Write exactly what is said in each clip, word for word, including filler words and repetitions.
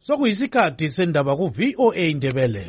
Sokuyisikhathi sendaba ku V O A Ndebele.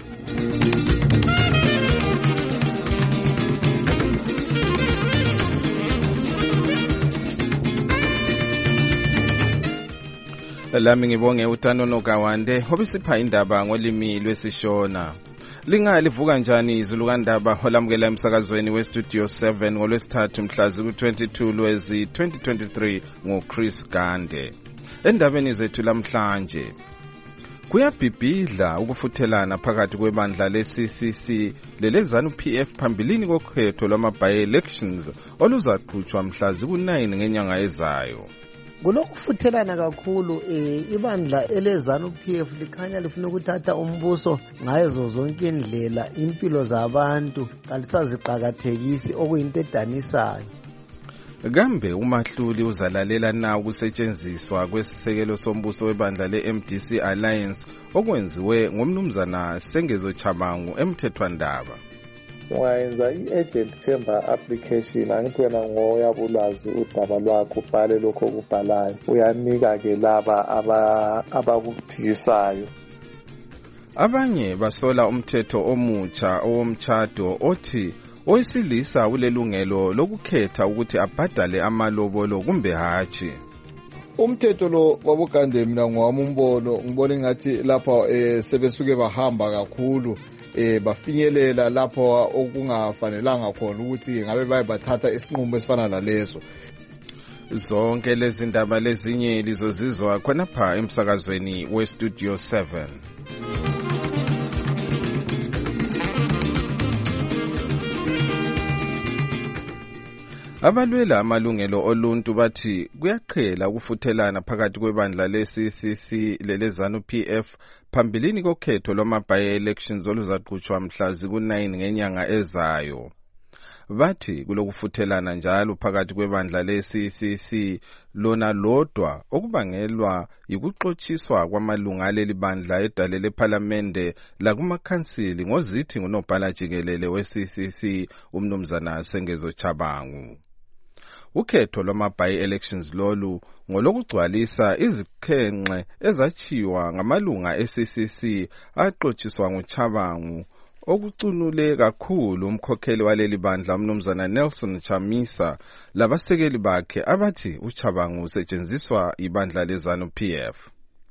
Lami ngibonge uTano Nogawande obisipha indaba ngolimi lwesishona. Linga livuka njani izulu kandaba olamukela emsakazweni we Studio seven ngolwesithathu mhlazi ku twenty-two Lwezi twenty twenty-three ngoChris Gande. Endabeni zethu lamhlanje kuyabhibhidla ukufuthelana phakathi kwebandla le-C C C lelezanu P F phambilini kokhetho lwama-by-elections oluzaqhutshwa mhlazi ku nine ngenyanga ezayo. Kulokufuthelana kakhulu eh ibandla elezanu P F likhanya lifuna ukuthatha umbuso ngayezo zonke indlela impilo zabantu kalisaziqhakathekisi okuyinto edanisayo. Kambe uMahluli uzalalela na ukusetshenziswa kwesisekelo sombuso webandla le-M D C Alliance okwenziwe ngomnumzana Sengezo Chabangu emthethwandaba? Ungayenza i-agent chamber application angithi wena ngoyabulazi udaba lwakho ubhale lokho okubhalayo uyanika-ke laba abakuphikisayo. Abanye basola umthetho omutsha owomtshado othi owesilisa ulelungelo lokukhetha ukuthi abhadale amalobolo kumbe hatshi. Umthetho lo wabugande mina ngowami umbono ngibona ngathi lapha eh sebesuke bahamba kakhulu eh bafinyelela lapho okungafanelanga khona ukuthi ngabe baye bathatha isinqumo esifana naleso. Zonke lezi ndaba lezinye lizozizwa khona pha emsakazweni we Studio seven. Abalwela amalungelo oluntu bathi kuyaqhela ukufuthelana phakathi kwebandla le-C C C lelezanu P F phambilini kokhetho lwama-by-elections oluzaqhutshwa mhlazi ku nine ngenyanga ezayo. Bathi kulokufuthelana njalo phakathi kwebandla le-C C C lona lodwa okubangelwa yikuxotshiswa kwamalunga aleli bandla edale lephalamende lakumakhansili ngozithi ngunobhala jikelele we-C C C umnumzana Sengezo Chabangu. Ukhetho lwama-by-elections lolu ngolokugcwalisa izikhenxe ezachiwa ngamalunga e-C C C axotshiswa nguChabangu okucunule kakhulu umkhokheli waleli bandla umnumzana Nelson Chamisa labasekeli bakhe abathi uChabangu usetshenziswa ibandla lezanu P F.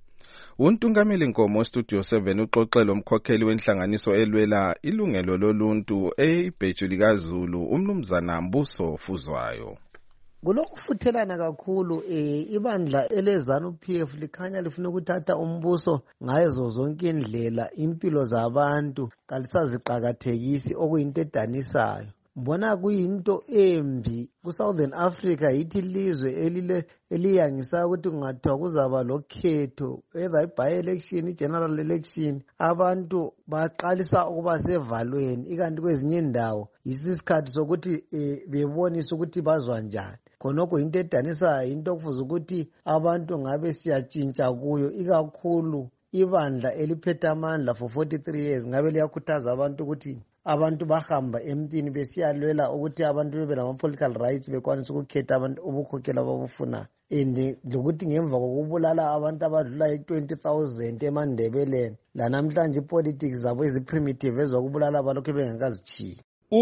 Untungameli Nkomo Studio seven uxoxela umkhokheli wenhlanganiso elwela ilungelo loluntu eibheju likaZulu umnumzana Mbuso Fuzwayo. Kulokufuthelana kakhulu eh ibandla elezanu P F likhanya lifuna ukuthatha umbuso ngayezo zonke indlela impilo zabantu kalisaziqhakathekisi okuyinto edanisayo. Mbona kuyinto embi ku Southern Africa yithi lizwe elile eliyangisa ukuthi kungathiwa kuzaba lokhetho either by election general election abantu baqalisa ukuba sevalweni ikanti kwezinye indawo isisikhathi sokuthi eh, bebonisa ukuthi bazwa njani. Khonokho into edanisayo into kufuza ukuthi abantu ngabe siyatshintsha kuyo ikakhulu ibandla eliphethe amandla for forty-three years ngabe liyakhuthaza abantu ukuthi abantu bahamba emntini besiyalwela ukuthi abantu bebe lama political rights bekwanisa ukukhetha abantu ubukhokhela ababufuna and lokuthi ngemva kokubulala abantu abadlula twenty thousand eMandebeleni lanamhlanje politics zabo eziprimitive ezokubulala abalokho bengakazichiyi.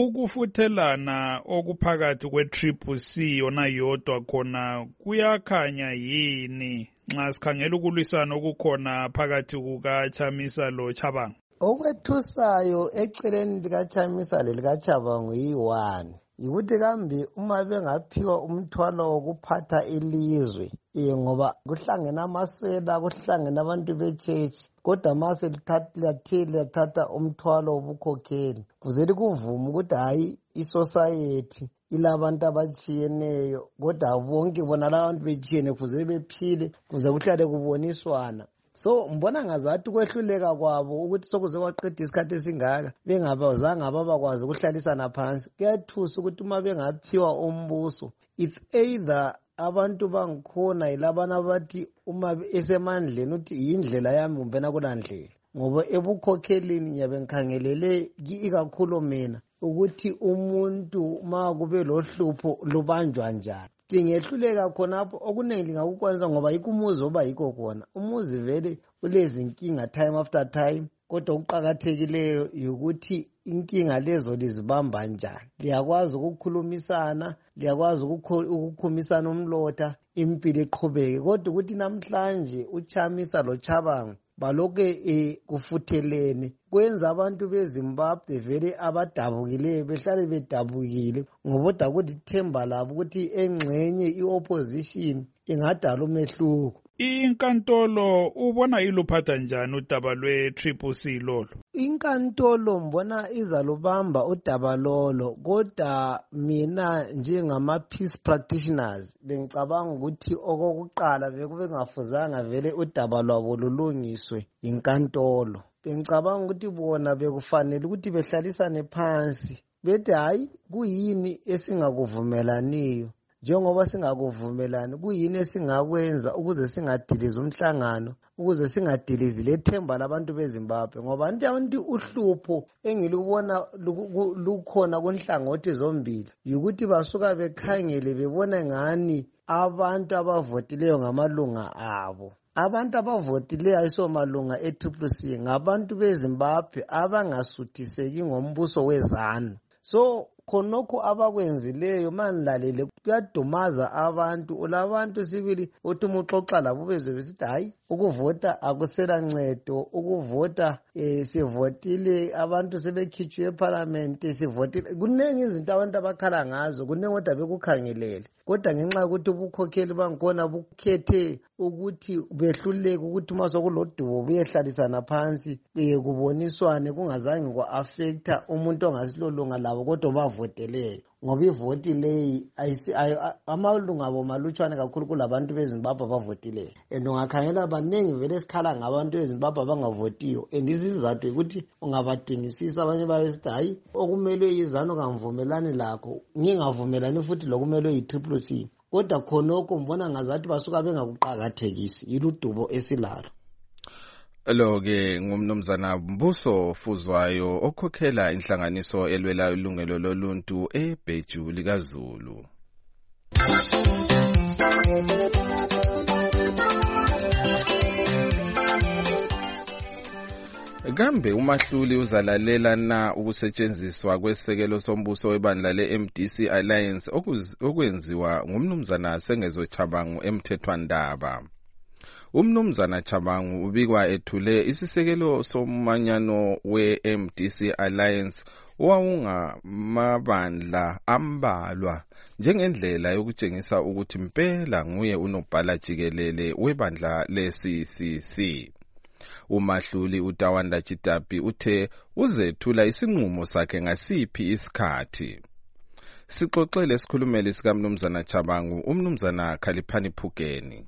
Ukufuthelana okuphakathi kwe-Triple C yona yodwa khona kuyakhanya yini nxa sikhangela ukulwisana okukhona phakathi kukaChamisa lo Chabangu? Okwethusayo eceleni likaChamisa lelikaChabangu yi-one yikuthi kambe uma bengaphiwa umthwalo wokuphatha ilizwe eh ngoba kuhlangene amasela kuhlangene abantu bechechi kodwa mase lithatha lithatha umthwalo wobukhokheli kuzeli kuvuma ukuthi hayi isociety ilabantu abachiyeneyo kodwa bonke bona labantu bechiyene kuze bephile kuze kuhlale kuboniswana. So mbona ngazathi kwehluleka kwabo ukuthi sokuze kwaqeda isikhathi esingaka bengabazanga ababakwazi ukuhlalisana phansi kuyathusa ukuthi uma bengaphiwa umbuso it's either abantu bangikhona yilabana abathi uma esemandleni uthi yindlela yami kumbe nakulandlela ngoba ebukhokhelini nyabe ngikhangelele ikakhulu mina ukuthi umuntu ma kube lohlupho lubanjwa njani singehluleka khonapho okuningi ngakukwanisa ngoba yikho umuzi oba yikho khona. Umuzi vele ulezinkinga time after time, kodwa ukuqakathekileyo ukuthi inkinga lezo lizibamba njani. Liyakwazi ukukhulumisana, liyakwazi ukukhumisana umlotha, impilo iqhubeke. Kodwa ukuthi namhlanje uChamisa loChabangu balokhe e, kufuthelene kwenza abantu beZimbabwe vele abadabukileyo behlale bedabukile ngoba ukuthi themba labo ukuthi engxenye iopposition ingadala umehluko. Inkantolo ubona iluphatha njani udaba lwe-Triple C lolo? Inkantolo mbona izalubamba udaba lolo, kodwa mina njengama-peace practitioners bengicabanga ukuthi okokuqala bekube ngafuzanga vele udaba lwabo lulungiswe inkantolo. Bengicabanga ukuthi bona bekufanele ukuthi behlalisane phansi bethi hayi kuyini esingakuvumelaniyo. Njengoba singakuvumelani kuyini esingakwenza ukuze singadilizi umhlangano, ukuze singadilizi lethemba labantu beZimbabwe, ngoba anti uhlupho engilubona lukhona kunhlangothi zombili ukuthi basuka bekhangele bebona ngani abantu abavotileyo ngamalunga abo. Abantu abavotileyo ayisomalunga e-Triple C ngabantu beZimbabwe abangasuthiseki ngombuso wezanu. So khonokho abakwenzileyo manilalele kuyadumaza abantu. Ulabantu sibili uthi umuxoxa labo bezwe besithi hayi ukuvota akusela ncedo, ukuvota eh, sivotile abantu sebekhitshwe eParliament sivotile. Kunengi izinto abantu abakhala ngazo, kunengi kodwa bekukhangelele. Kodwa ngenxa yokuthi ubukhokheli bangikhona bukhethe ukuthi behluleke ukuthi uma sokulodubo buyehlalisana phansi eh, kuboniswane kungazange kwa-affecta umuntu ongasilolunga labo kodwa bavoteleyo. Ngoba ivoti leyi amalunga abo malutshwane kakhulu kulabantu beZimbabwe abavotileyo. And ungakhangela abaningi vele esikhala ngabantu beZimbabwe abangavotiyo. And isizathu ukuthi ungabadingisisa abanye bayesithi hayi okumelwe yizanu kamvumelani lakho, ngingavumelani futhi lokumelwe yi-Triple C. Kodwa khonokho mbona ngazathi basuka bengakuqakathekisi iludubo esilalo. Lo-ke ngumnumzana Mbuso Fuzwayo okhokhela inhlanganiso elwela ilungelo loluntu eBheju likaZulu. Kambe uMahluli uzalalela na ukusetshenziswa kwesekelo sombuso webandla le-M D C Alliance okwenziwa ngumnumzana Sengezo Chabangu emthethwandaba? Umnumzana Chabangu ubikwa ethule isisekelo somanyano we-M D C Alliance owawungamabandla ambalwa njengendlela yokutshengisa ukuthi mpela nguye unobhala jikelele webandla le-C C C. uMahluli uTawanda Chitapi uthe uzethula isinqumo sakhe ngasiphi isikhathi. Sixoxele isikhulumeli sikaMnumzana Chabangu uMnumzana Khaliphani Phugeni.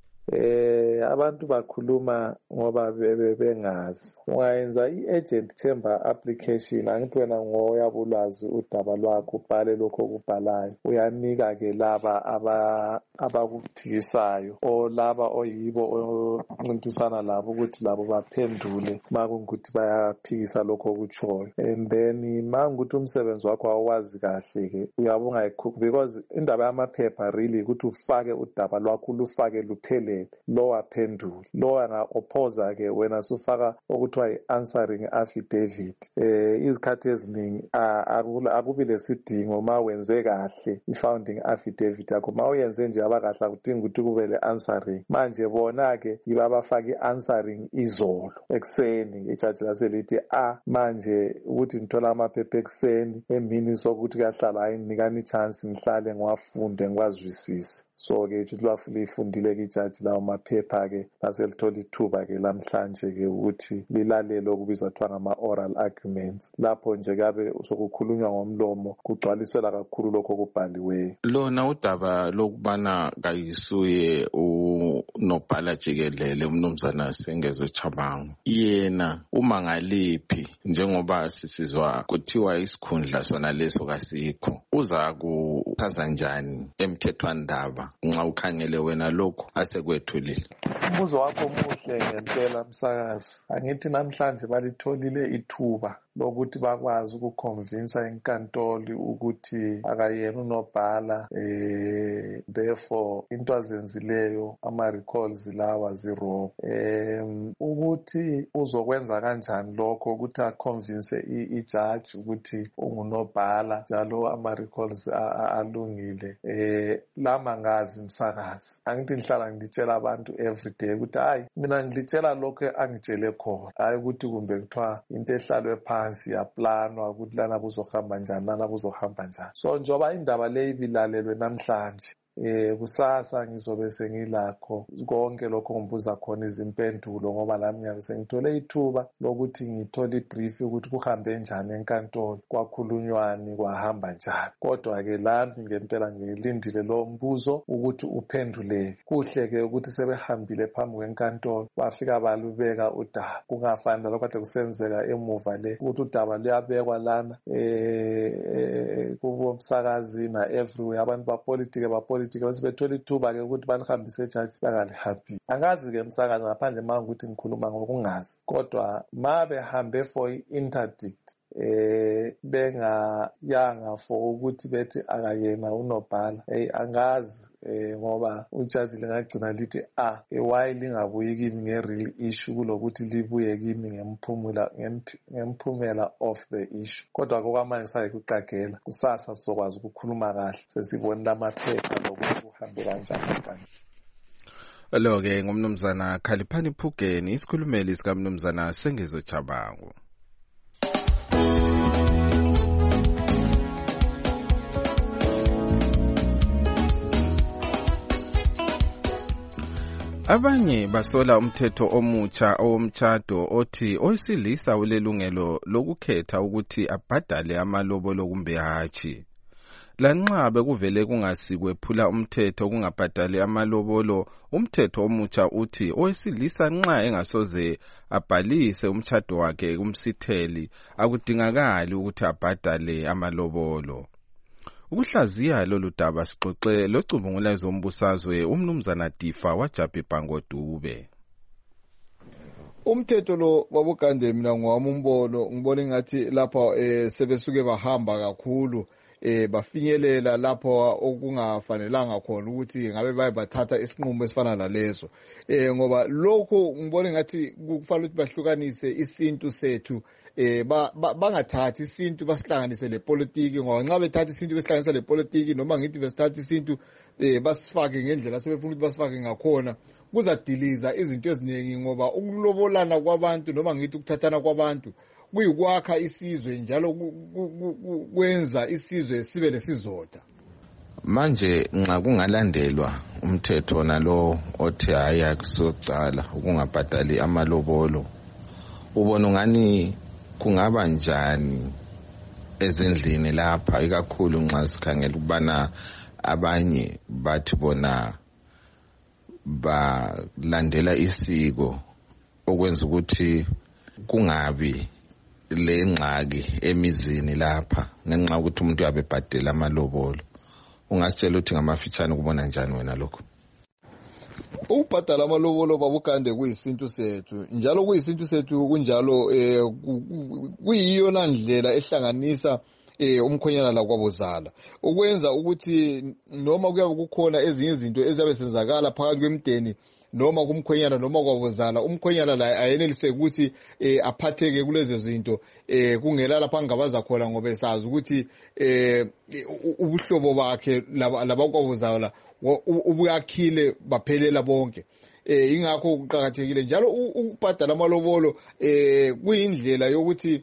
Eh abantu bakhuluma ngoba bengazi. Ungayenza i-agent chamber application, angithi wena ngoyabulwazi udaba lwakho ubhale lokho okubhalayo, uyanika ke laba aba abakuphikisayo o laba oyibo oncintisana labo ukuthi labo baphendule makungukuthi bayaphikisa lokho okutshoyo. And then mangukuthi umsebenzi wakho awazi kahle ke uyabunga ikhukhu, because indaba yamaphepha really ukuthi ufake udaba lwakho lufake luphele lo aphendule lo anga-opposa ke wena sufaka okuthiwa i-answering affidavit. Eh izikhathi eziningi akubi lesidingo ma wenze kahle i-founding affidavit yakho, ma uyenze nje abakahle akudingi ukuthi kube le-answering. Manje bona ke yiba abafaka i-answering izolo ekuseni, ijaji laselithi a manje ukuthi ngithola amaphepha ekuseni emini sokuthi kuyahlala hayi nikani chance ngihlale ngiwafunde ngiwazwisise. So ke lwafuna ifundile ke ijaji lawo maphepha ke laselithola ithuba ke lamhlanje ke ukuthi lilalele okubizwa kuthiwa ngama-oral arguments. Lapho nje kabe sokukhulunywa ngomlomo kugcwalisela kakhulu lokho okubhaliweyo. Lona udaba lokubana kayisuye unobhala jikelele umnumzana Sengezo Chabangu yena uma ngaliphi njengoba sisizwa kuthiwa isikhundla sona leso kasikho, uza kuchaza njani emthethwandaba nxa ukhangele wena lokho asekwethulile? Umbuzo wakho muhle ngempela msakazi. Angithi namhlanje balitholile ithuba lokuthi bakwazi ukuconvince inkantolo ukuthi akayena unobhala, eh therefore into azenzileyo ama recalls lawa zero. Um ukuthi uzokwenza kanjani lokho ukuthi aconvince i-judge ukuthi ungunobhala njalo ama recalls alungile. Eh lama ngazi msakazi. Angithi ngihlala ngitshela abantu every day ukuthi hayi mina ngilitshela lokho angitshele khona. Hayi ukuthi kumbe kuthiwa into ehlalwe phansi yaplanwa ukuthi lana kuzohamba njani lana kuzohamba njani. So njoba indaba le ibilalelwe namhlanje, Eh kusasa ngizobe sengilakho konke lokho ngibuza khona izimpendulo ngoba lami ngiyabe sengithole ithuba lokuthi ngithole ibrief ukuthi kuhambe njani enkantolo, kwakhulunywani, kwahamba njani. Kodwa ke lami ngempela ngilindile lo mbuzo ukuthi uphenduleke. Kuhle ke ukuthi sebehambile phambi kwenkantolo bafika balubeka udaba, kungafani lokho kade kusenzeka emuva le ukuthi udaba luyabekwa lana eh kubomsakazi na everywhere, abantu bapolitike bapolitike basebethola ithuba ke ukuthi balihambise ejaji bakalihambi. Angazi ke msakazi ngaphandle manje ukuthi ngikhuluma ngokungazi, kodwa mabe hambe for interdict eh benga yanga for ukuthi bethi akayena unobhala. Hey angazi eh ngoba ujaji lingagcina lithi ah why lingabuyi kimi ngereal issue kulokuthi libuye kimi ngemphumela ngemphumela of the issue. Kodwa kokwamanje saye kuqagela kusasa sokwazi ukukhuluma kahle sesibona lamaphepha lokuthi kuhambe kanjani kanjani. Lo ke ngumnumzana Khaliphani Phugeni, isikhulumeli sika mnumzana Sengezo Chabangu. Abanye basola umthetho omutsha owomtshado othi owesilisa ulelungelo lokukhetha ukuthi abhadale amalobolo kumbe hatshi. Lanxa bekuvele kungasikwephula umthetho kungabhadali amalobolo, umthetho omutsha uthi owesilisa nxa engasoze abhalise umtshado wakhe kumsitheli akudingakali ukuthi abhadale amalobolo. Ukuhlaziya lolu daba sixoxe locubungula ezombusazwe umnumzana Difa waJabi Bhangodube. Umthetho lo babugande mina ngwami umbono ngibona ngathi lapha eh sebesuke bahamba kakhulu eh bafinyelela lapho okungafanelanga khona ukuthi ngabe baye bathatha isinqumo esifana naleso. Eh ngoba lokho ngibona ngathi kufanele ukuthi bahlukanise isintu sethu, eh bangathathi isintu basihlanganise lepolitiki, ngoba nxa bethatha isintu besihlanganisa lepolitiki noma ngithi besithatha isintu eh basifake ngendlela sebefuna ukuthi basifake ngakhona kuzadiliza izinto eziningi, ngoba ukulobolana kwabantu noma ngithi ukuthathana kwabantu kuyikwakha isizwe njalo kwenza isizwe sibe lesizotha. Manje nxa kungalandelwa umthetho nalo othi haya kusocala ukungabhadali amalobolo, ubona ngani kungaba njani ezindlini lapha, ikakhulu nxa sikhangela ukubana abanye bathi bona balandela isiko okwenza ukuthi kungabi le ngxaki emizini lapha ngenxa ukuthi umuntu uyabebhadela amalobolo. Ungasitshela ukuthi ngamafitshane kubona njani wena lokho? Ukubhadala amalobolo babugande kuyisintu sethu, njalo kuyisintu sethu kunjalo eh kuyiyona ndlela ehlanganisa eh umkhonyana la kwabozala, ukwenza ukuthi noma kuyabe kukhona ezinye izinto eziyabe senzakala phakathi kwemdeni noma kumkhonyana noma kwabozala, umkhonyana la ayenelise ukuthi eh aphatheke kulezi zinto eh kungela lapha angabaza khona, ngoba esazi ukuthi eh ubuhlobo bakhe labakwabozala ubuyakhile baphelela bonke. Eh ingakho kuqhakathekile njalo ukubhadala amalobolo eh kuyindlela yokuthi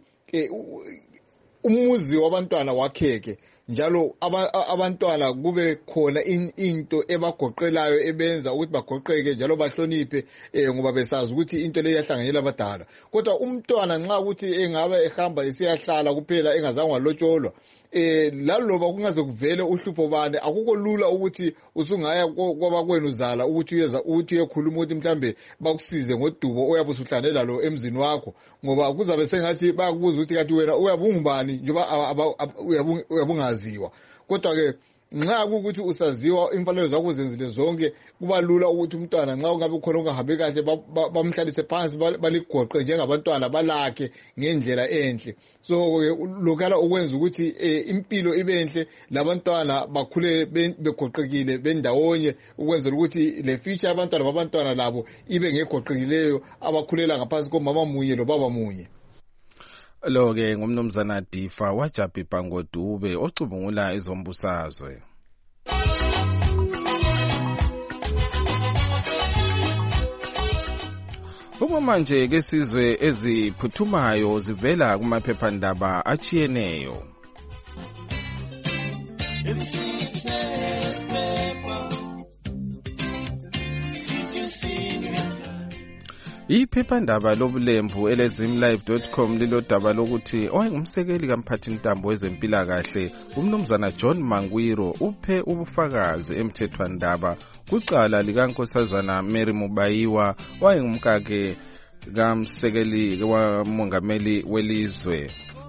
umuzi wabantwana wakheke, njalo abantwana kube khona into ebagoqelayo ebenza ukuthi bagoqeke njalo bahloniphe, eh ngoba besazi ukuthi into le yahlanganyela abadala. Kodwa umntwana nxa ukuthi engaba ehamba esiyahlala kuphela engazange walotsholwa, eh laloba kungaze kuvele uhlupho bane akukho lula ukuthi usungaya kwabakwenu zala ukuthi uyeza ukuthi uyekhuluma ukuthi mhlambe bakusize ngodubo oyabe usuhlanela lo emzini wakho, ngoba kuzabe sengathi bayakubuza ukuthi kanti wena uyabungubani njengoba uyabungaziwa. Kodwa ke nxa kukuthi usaziwa imfanelo zakho zenzile zonke kuba lula ukuthi umntwana nxa ungabe khona ungahambi kahle bamhlalise phansi baligoqe njengabantwana balakhe ngendlela enhle. So lokala ukwenza ukuthi impilo ibe enhle labantwana bakhule begoqekile bendawonye ukwenzela ukuthi le future abantwana babantwana labo ibe ngegoqekileyo abakhulela ngaphansi komama munye lobaba munye. Lo ke ngumnumzana Difa wajabhibha ngoDube ocubungula izombusazwe. Uma manje ke sizwe eziphuthumayo zivela kumaphephandaba achiyeneyo. Iphephandaba lobulembu elezimlive dot com lilodaba lokuthi owayengumsekeli kamphathintambo wezempilakahle umnumzana John Mangwiro uphe ubufakazi emthethwandaba kucala likankosazana Mary Mubayiwa owayengumkakhe kamsekeli wamongameli welizwe.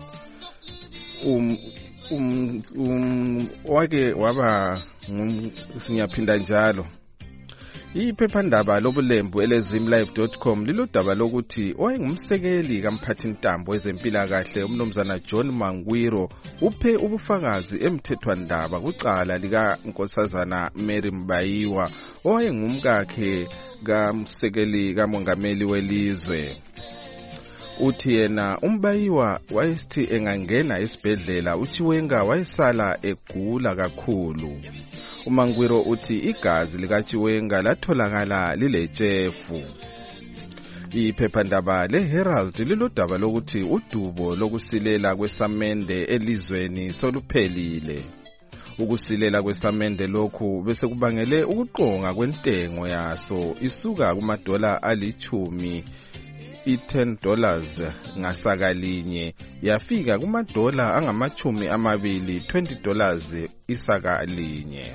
um um, um wake waba sinyaphinda njalo. Iphephandaba lobulembu elezimlive dot com lilodaba lokuthi owayengumsekeli kamphathintambo wezempilakahle umnumzana John Mangwiro uphe ubufakazi emthethwandaba kucala likankosazana Mary Mubayiwa owayengumkakhe kamsekeli kamongameli welizwe. Uthi yena uMbayiwa wayesithi engangena esibhedlela uthi wenga wayesala egula kakhulu. uMangwiro uthi igazi likaChiwenga latholakala liletshefu. Iphephandaba leHerald lilodaba lokuthi udubo lokusilela kwesamende elizweni soluphelile. Ukusilela kwesamende lokhu bese kubangele ukuqonga kwentengo yaso isuka kumadola alichumi i-ten dollars ngasaka linye yafika kumadola angamachumi amabili twenty dollars isaka linye.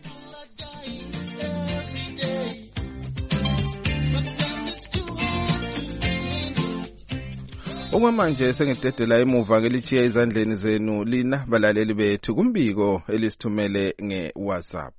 Okwamanje sengidedela emuva ngelichiya izandleni zenu lina balaleli bethu kumbiko elisithumele nge-WhatsApp.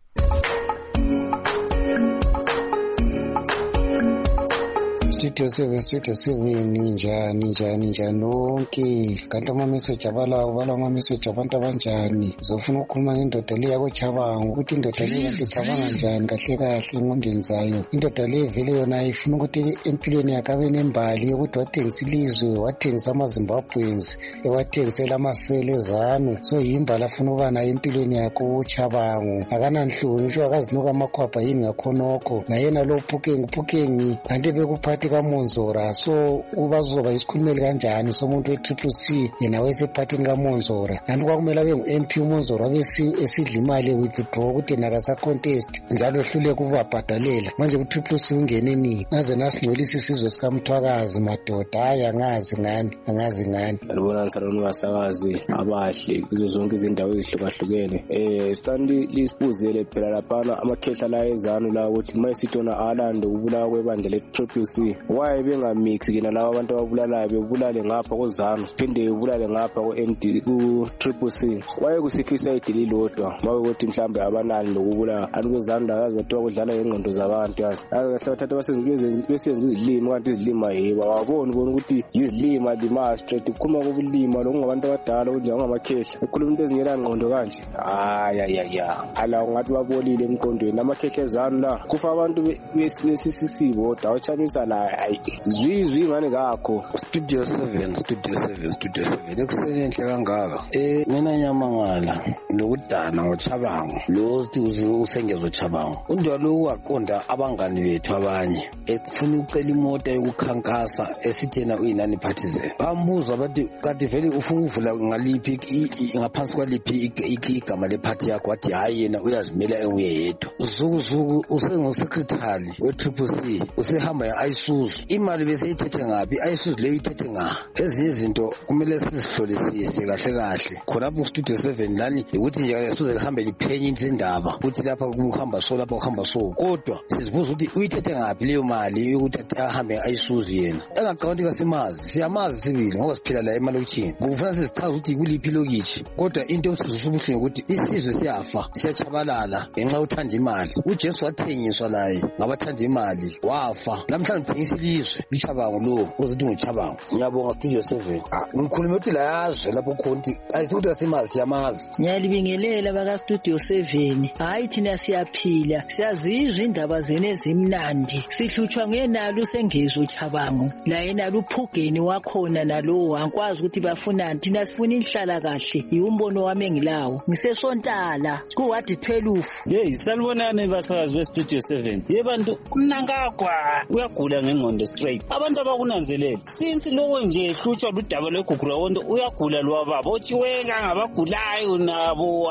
Studio seven, Studio seven, njani njani njani nonke kanti ama-message abalawo bala ama-message abantu abanjani zofuna ukukhuluma ngendoda le yakoChabangu ukuthi indoda le kanti icabanga njani kahle kahle engqondweni zayo. Indoda le vele yona ifuna ukuthi empilweni yakhe abe nembali yokuthi wathengisa ilizwe wathengisa ama-Zimbabweans ewathengisela amasele ezanu so yimbali afuna ukuba nayo empilweni yakhe uChabangu akananhloni usho akazinuka amakhwabha yini ngakhonokho nayena lo Phukeng Phukeng kanti bekuphathe kaMonzora so ubazoba isikhulumeli kanjani somuntu we-Triple C yena wesephathini kaMonzora kanti kwakumele abe ngu-M P uMonzora abe esidla imali withdraw ukuthi yena akasa-contest njalo ehluleka ukubabhadalela manje ku-Triple C ungene nini naze nasingcolisa isizwe sikamthwakazi madoda hayi angazi ngani angazi ngani. Salibona salibona basakazi abahle kuzo zonke izindawo ezihlukahlukene eh sicandi lisibuzele phela laphana amakhehla la ezanu la ukuthi mayisitona alando ubulawa kwebandla le-Triple C why bengamix kina laba abantu ababulalayo bebulale ngapha kozanu phinde bebulale ngapha ku-M D ku-Triple C why kusikhisa idili lodwa mabe ukuthi mhlambe abanani lokubulala anikezanu la bathiwa kudlala ngengqondo zabantu yazi akahle bathatha basenza izilimo kanti izilima yebo awaboni bona ukuthi izilima lima straight kukhuma kubulima lokungabantu abadala kunjengamakhehla ekhuluma into ezingela ngqondo kanje hayi hayi ala ungathi babolile emqondweni amakhehla ezanu la kufa abantu besisisibo dawuchamisa la zwizwi ngane kakho. Studio seven, Studio seven, Studio seven ekusenhle kangaka eh mina nyamangala nokudana ngoChabangu lo usengezo Chabangu undwa lo waqonda abangani bethu abanye efuna ucela imoto yokukhankasa esithena uyinani partisan bambuza bathi kanti vele ufuna ukuvula ngaliphi ngaphansi kwaliphi igama leparty yakho wathi hayi yena uyazimela enguyedwa uzukuzuku usengosecretary we-Triple C usehamba ya-I S U ayisuzu imali bese ithethe ngapi ayisuzu leyo ithethe nga ezinye izinto kumele sizihlolisise kahle kahle khonapho studio seven lani ukuthi nje ayisuzu lihambe liphenye izindaba ukuthi lapha kuhamba so lapha kuhamba so kodwa sizibuza ukuthi uyithethe ngapi leyo mali ukuthi ahambe ayisuzu yena engaqondi kasemazi siyamazi sibili ngoba siphila la emalokishini kufuna sizichaza ukuthi kuliphi lokishi kodwa into esizwe ubuhlungu ukuthi isizwe siyafa siyachabalala ngenxa uthanda imali uJesu wathengiswa laye ngabathanda imali wafa namhlanje uthengisa ilizwe iChabangu lo uzothi ngoChabangu ngiyabonga studio seven ngikhuluma ukuthi la yazwe lapho khonti ayisithi asemazi siyamazi ngiyalibingelela baka studio seven hayi thina siyaphila siyazizwa indaba zenu ezimnandi sihlutshwa ngenalo sengezwe uChabangu la yena luphugeni wakhona nalo ankwazi ukuthi bafunani thina sifuna inhlala kahle yimbono wami engilawo ngisesontala ku ward twelve hey salibonani basakazi be studio seven yebantu umnankagwa uyagula ngengqondo straight abantu abakunanzelela since lowo nje ehlutshwa ludaba lwegugura wonto uyagula lwababa othi weka ngabagulayo nabo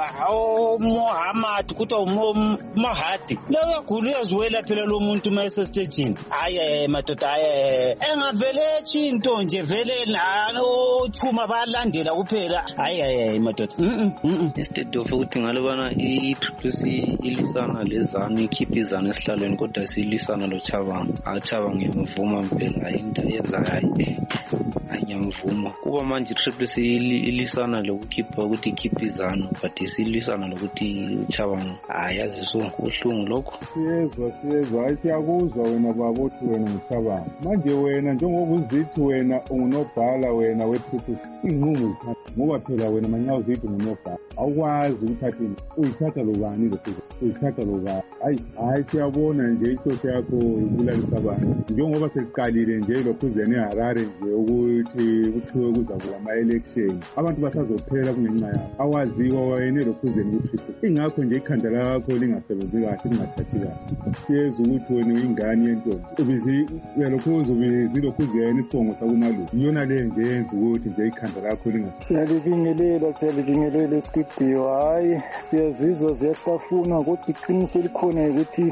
Muhammad kuthiwa uMahadi lo uyagula uyaziwela phela lo muntu mayese stage hayi madoda hayi engavele into nje vele nalo thuma balandela kuphela hayi hayi madoda mhm instead of ukuthi ngalobana i-triple C ilisana lezana ikhipha izana esihlalweni kodwa silisana lo Chabangu aChabangu ngiyamvuma impela into yenza hayi ayamvuma kuba manje i-triple C ilisana lokukhipha ukuthi ikhipha izana but isilisana lokuthi uChabangu ayazi so kuhlungu lokho siyezwa siyezwa hayi siyakuzwa wena baba uthi wena uChabangu manje wena njengoba uzithi wena ungunobhala wena we-triple C inqumo ngoba phela wena manyawo zithi ungunobhala awukwazi ukuthatha uyithatha lobani lo uyithatha lobani hayi hayi siyabona nje inhloso yakho ukulalisa abantu njengoba sesiqalile nje lokhuzene eHarare nje ukuthi kuthiwe kuzakuba ama-election abantu basazophela kungenxa yabo awaziwa wayene lokhuzene ku-triple ingakho nje ikhanda lakho lingasebenzi kahle lingathathi kahle siyeza ukuthi wena uyingane yentombi ubizi uyalokhuza ubizi lokhuzene isibongo sakumalume iyona le nje yenza ukuthi nje ikhanda lakho lingathathi siyalibingelela siyalibingelela studio hayi siyazizwa ziyahlafuna kodwa iqiniso likhona ukuthi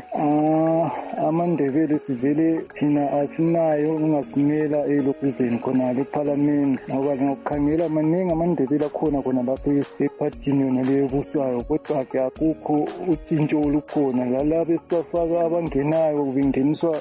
amandebele sivele thina asinayo ungasimela elokhuzeni khona lephalamende ngoba ngokukhangela maningi amandebele akhona khona lapha ephathini yona leyo busayo kodwa ke akukho utshintsho olukhona lalabo esibafaka abangenayo bengeniswa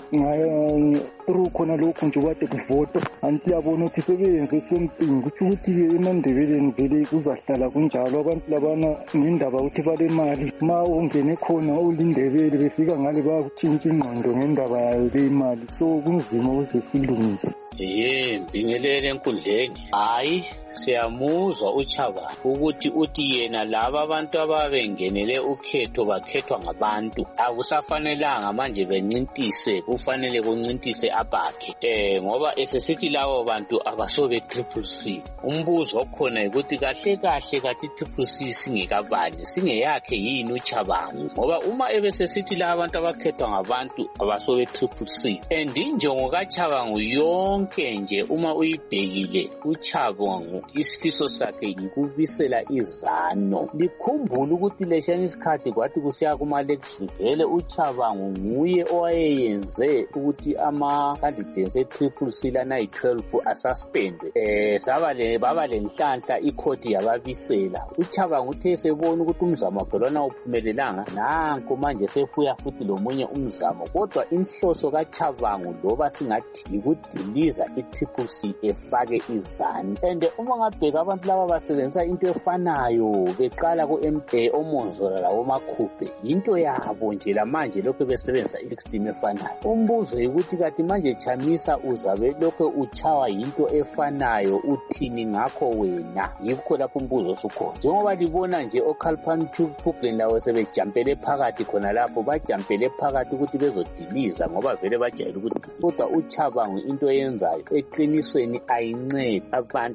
through khona lokhu nje kade kuvoto anti yabona ukuthi sebenze something kuthi ukuthi emandebeleni vele kuzahlala kunjalo abantu labana ngendaba ukuthi bale mali ma ungene khona ulindebele befika ngale bakutshintsha ingqondo ngendaba yayo le mali so kunzima ukuthi silungise Ye bingelele enkundleni hayi siyamuzwa uChabangu ukuthi uthi yena laba abantu ababengenele ukhetho bakhethwa ngabantu akusafanelanga manje bencintise kufanele kuncintise abakhe eh ngoba esesithi labo bantu abasobe triple C umbuzo okhona ukuthi kahle kahle kathi triple C singekabani singeyakhe yini uChabangu ngoba uma ebesesithi laba abantu abakhethwa ngabantu abasobe triple C and injongo kaChabangu yonke nje uma uyibhekile uChabangu isifiso sakhe yikubisela izano likhumbula ukuthi leshani isikhathi kwathi kusiya kuma election vele uChabangu nguye owayeyenze ukuthi ama candidates e-triple C lana yi-twelve asuspendwe eh sabale baba lenhlanhla ikhoti yababisela uChabangu uthe sebona ukuthi umzamo wakhe lona uphumelelanga nanko manje sefuya futhi lomunye umzamo kodwa inhloso kaChabangu loba singathi ukudiliza i-triple C efake izani and uma ngabheka abantu laba basebenzisa into efanayo beqala ku-M A omonzola lawo makhuphe into yabo nje lamanje lokho besebenzisa i-system efanayo umbuzo ukuthi kathi manje Chamisa uzabe lokho uchawa into efanayo uthini ngakho wena yikho lapho umbuzo usukhona njengoba libona nje oKhalpan Phugeni lawo sebejampele phakathi khona lapho bajampele phakathi ukuthi bezodiliza ngoba vele bajayele ukuthi kodwa uChabangu into yenzayo eqinisweni ayincede abantu base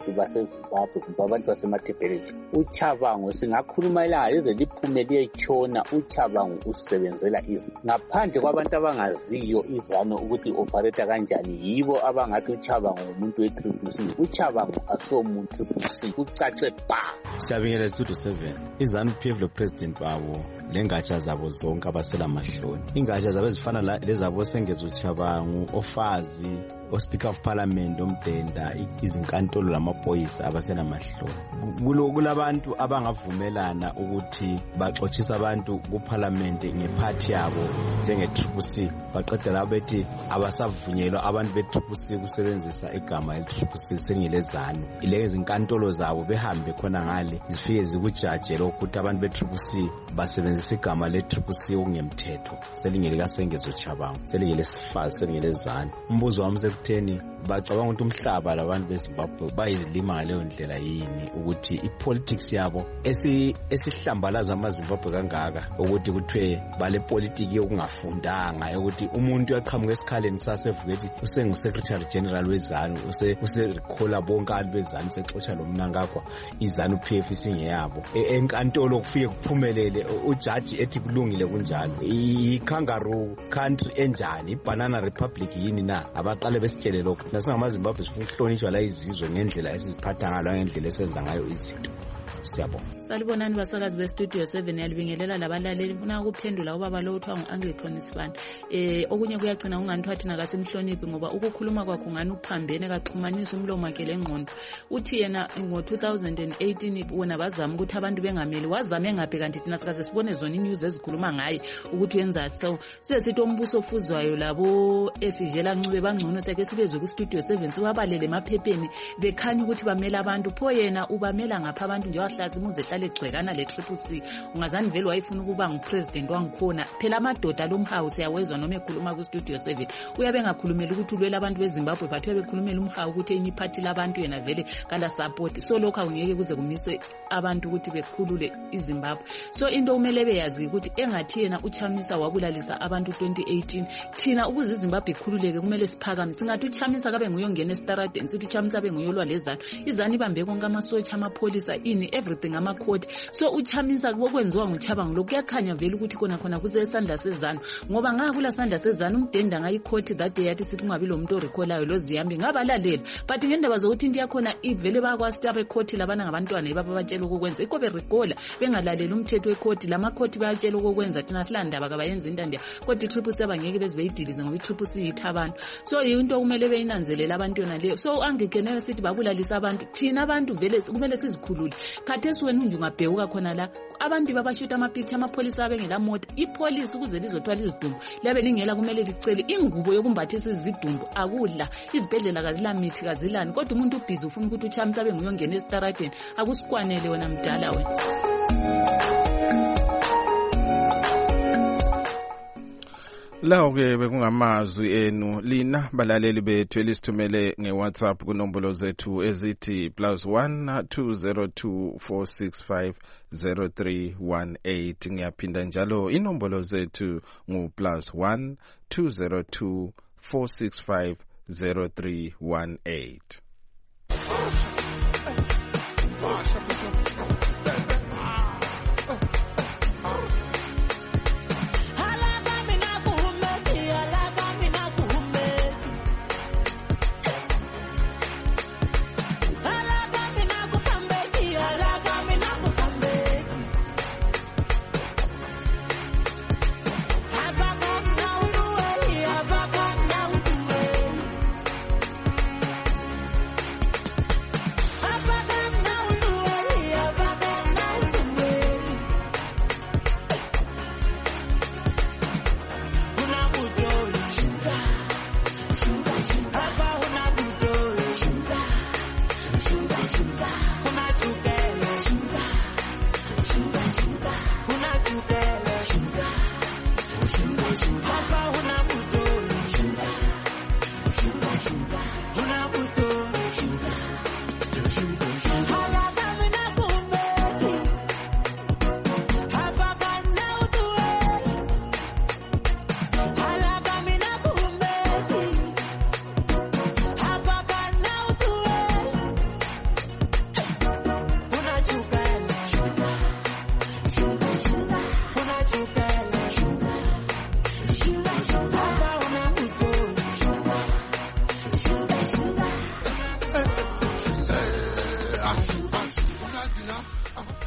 basezimbabwe kumbe abantu basemathebheleni uChabangu singakhuluma la lize liphume liyetshona uChabangu usebenzela izanu ngaphandle kwabantu abangaziyo izanu ukuthi operate kanjani yibo abangathi uChabangu umuntu we-triple C uChabangu asomuntu triple C ucace ba siyabingelela two to seven izanu P F lo president babo lengatsha zabo zonke abasela mahloni ingatsha zabo ezifana lezabo Sengezo Chabangu ofazi oSpeaker of Parliament omdenda izinkantolo lamaphoyisa abasena mahloni kulabantu abangavumelana ukuthi baxoxisa abantu kuParliament ngephathi yabo njenge Triple C baqeda la bethi abasavunyelwa abantu be Triple C kusebenzisa igama le Triple C sengilezanu lezi inkantolo zabo behambe khona ngale zifike zikujajela ukuthi abantu be Triple C basebenzisa igama le Triple C okungemthetho selingele kaSengezo Chabangu selingele sifazi selingele zanu umbuzo wami sekutheni bacabanga ukuthi umhlaba labantu beZimbabwe bayizilima ngaleyo ndlela yini ukuthi ipolitics yabo esi esihlambalaza amaZimbabwe kangaka ukuthi kuthiwe bale politics yokungafundanga ukuthi umuntu uyaqhamuka esikhaleni sasevukethi usengu secretary general wezanu use use recall bonke abantu bezanu sexoxa lo mnangagwa izanu P F singeyabo enkantolo kufike kuphumelele ujaji ethi kulungile kunjalo ikangaroo country enjani ibanana republic yini na abaqale besitshele lokho nasingamaZimbabwe sifuna ukuhlonishwa la izizwe ngendlela esiziphatha ngalo ngendlela esenza ngayo izinto siyabonga salibonani basakazi bestudio seven yalibingelela labalaleli ufuna ukuphendula ubaba lo uthiwa ngu-Anglican Sibani eh okunye kuyagcina ungani thina kasimhloniphi ngoba ukukhuluma kwakho ngani uphambene kaxhumanisa umlomo wakhe lengqondo uthi yena ngo two thousand eighteen wona bazama ukuthi abantu bengameli wazame ngaphi kanti thina sikaze sibone zona inews ezikhuluma ngaye ukuthi wenza so sesithi ombuso ofuzwayo labo efivela ncube bangcono seke sibezwe ku studio seven siwabalele emaphepheni bekhanya ukuthi bamela abantu pho yena ubamela ngapha abantu nje wahlazi muze hlale egcekana le Triple C ungazani vele wayifuna ukuba ngupresident wangikhona phela amadoda lomhawu siyawezwa noma ekhuluma ku studio seven uyabe ngakhulumela ukuthi ulwela abantu beZimbabwe bathe bekhulumela umhawu ukuthi enye iphathi labantu yena vele kala support so lokho awungeke kuze kumise abantu ukuthi bekhulule iZimbabwe so into kumele beyazi ukuthi engathi yena uChamisa wabulalisa abantu twenty eighteen thina ukuze iZimbabwe ikhululeke kumele siphakame singathi uChamisa kabe nguyongena estaradeni sithi uChamisa benguyolwa lezana izani ibambe konke amasotsha amapolisa ini everything ama court so uChamisa kokwenziwa nguChabangu lokuyakhanya vele ukuthi kona khona kuze esandla sezanu ngoba ngaka kula sandla sezanu umdenda ngayi court that day yathi sithi kungabi lo muntu orecalla lo ziyambi ngabalalela but ngendaba zokuthi into yakhona ivele bakwasita be court labana ngabantwana ibaba batshela ukwenza iko beregola bengalaleli umthetho wecourt lama court bayatshela ukwenza thina silandaba kabayenza intande kodwa iTriple C abangeke bezibeyidilize ngoba iTriple C itha abantu so into kumele beyinanzelela abantu yona leyo so angikeneyo sithi babulalisa abantu thina abantu vele kumele sizikhulule khathesi wena unje ungabheka khona la abantu babashuta ama picture amapolisa abengela moto ipolice ukuze lizothwala izidumbu labe lingela kumele licele ingubo yokumbathisa izidumbu akudla izibhedlela kazila mithi kazilani kodwa umuntu ubhizi ufuna ukuthi uChamisa benguyongena estaradeni akusikwanele wena mdala wena lawo ke bekungamazwi enu lina balaleli bethu elisithumele ngeWhatsApp kunombolo zethu ezithi plus one two zero two four six five zero three one eight ngiyaphinda njalo inombolo zethu ngu plus one two zero two four six five zero three one eight.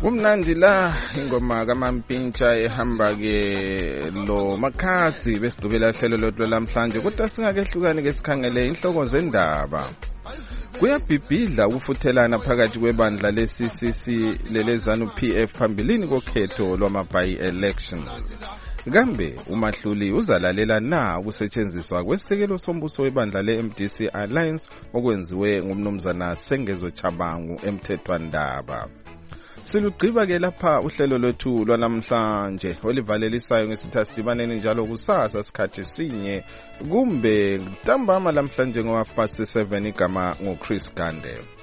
Kumnandi la ingoma kaMampintsha ehamba ke lo Makhadzi besigqibela hlelo lotlo lamhlanje kodwa singakehlukani ke sikhangele inhloko zendaba. Kuyabhibhidla ukufuthelana phakathi kwebandla le-C C C lelezanu P F phambilini kokhetho lwama-by election. Kambe uMahluli uzalalela na ukusetshenziswa kwesekelo sombuso webandla le-M D C Alliance okwenziwe ngumnumzana Sengezo Chabangu emthethwandaba. Silugqiba ke lapha uhlelo lwethu lwanamhlanje olivalelisayo ngesithathu sibaneni njalo kusasa sikhathi sinye kumbe ntambama lamhlanje ngo half past seven igama ngo Chris Gande.